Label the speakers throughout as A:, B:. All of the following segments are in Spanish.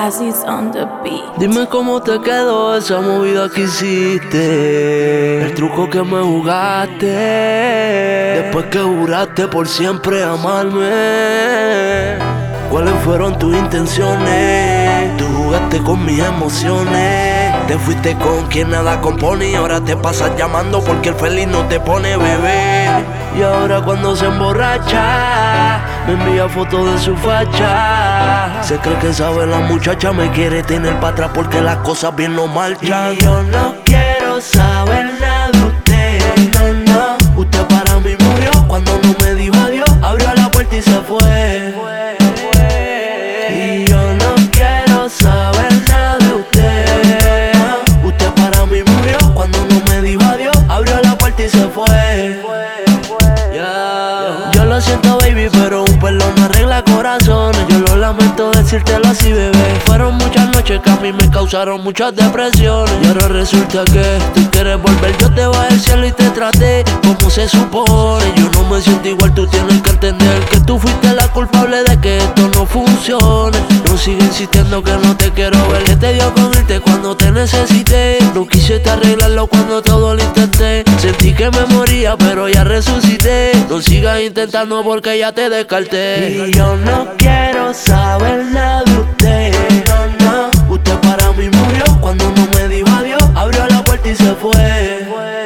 A: Jazzy's on the beat.
B: Dime cómo te quedó esa movida que hiciste, el truco que me jugaste, después que juraste por siempre amarme. ¿Cuáles fueron tus intenciones? Tú jugaste con mis emociones. Te fuiste con quien nada compone y ahora te pasas llamando porque el feliz no te pone bebé. Y ahora cuando se emborracha me envía fotos de su facha. Se cree que sabe la muchacha, me quiere tener para atrás porque las cosas bien no marchan. Y yo no quiero saber nada de usted, no, no. Usted para mí murió cuando no me dijo adiós. Abrió la puerta y se fue. Y yo no quiero saber nada de usted. Usted para mí murió cuando no me dijo adiós. Abrió la puerta y se fue. Yo lo siento, baby, pero un perdón no arregla corazones. Yo lo lamento decírtelo así, bebé. Fueron muchas noches que a mí me causaron muchas depresiones. Y ahora resulta que tú quieres volver. Yo te bajé al cielo y te traté como se supone. Yo no me siento igual, tú tienes que entender que tú fuiste la culpable de que esto no funcione. No sigue insistiendo que no te quiero ver. Que te dio con irte cuando te necesité. No quise arreglarlo cuando todo lo intenté. Sentí que me moría, pero ya resucité. No sigas intentando porque ya te descarté. Y yo no quiero saber nada de usted, no, no. Usted para mí murió cuando no me dijo adiós. Abrió la puerta y se fue.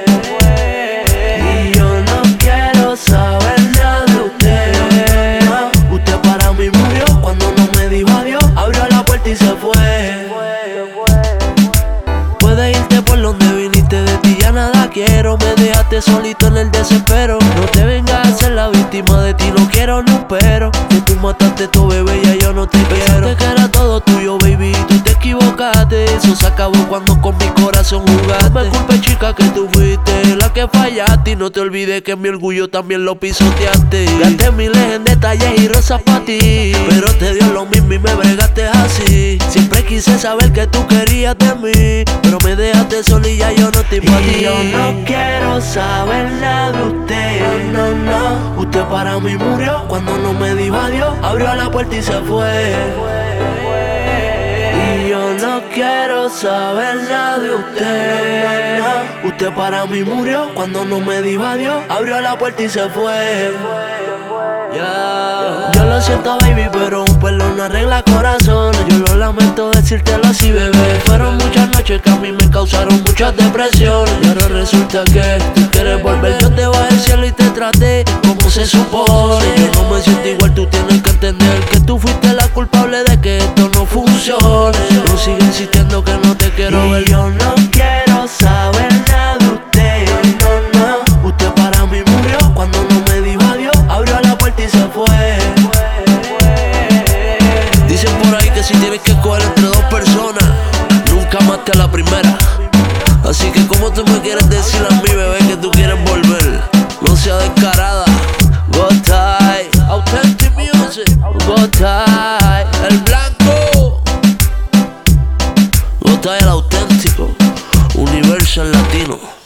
B: Y yo no quiero saber nada de usted, no. Usted para mí murió cuando no me dijo adiós. Abrió la puerta y se fue. Puedes irte por donde viniste, de ti ya nada quiero. Me dejaste solito en el desespero. No te vengas a ser la víctima, de ti no quiero, no espero. Que tú mataste tu bebé, ya yo no te quiero. Pensaste que era todo tuyo, baby, tú te equivocaste. Eso se acabó cuando con mi corazón jugaste. No me culpes, chica, que tú fuiste la que fallaste. Y no te olvides que mi orgullo también lo pisoteaste. Gasté miles en detalles y rosas pa' ti, pero te dio lo mismo y me bregaste así. Siempre quise saber que tú querías de mí, pero me dejaste sola y ya yo no estoy pa' ti. Yo no quiero saber nada de usted, no, no. Usted para mí murió cuando no me dijo adiós. Abrió la puerta y se fue. Y yo no quiero saber nada de usted, no. Usted para mí murió cuando no me dijo adiós. Abrió la puerta y se fue. Yo lo siento, baby, pero un perdón no arregla corazones. Yo lo lamento decírtelo así, bebé. Fueron muchas noches que a mí me causaron muchas depresiones. Y ahora resulta que tú quieres volver. Yo te bajé al cielo y te traté como se supone. Yo no me siento igual, tú tienes que entender que tú fuiste la culpable de que esto no funcione. No sigue insistiendo que no te quiero ver. Yo no quiero saber nada de usted, no, no. Usted para mí murió cuando no me dijo adiós. Abrió la puerta y se fue. Dicen por ahí que si tienes que escoger entre dos personas, nunca amaste a la primera. Así que como tú me quieres decir a mí, bebé, que tú quieres volver, no sea descarada. Go tight, Authentic Music. Go tight, el blanco. Go tight, el auténtico, Universal Latino.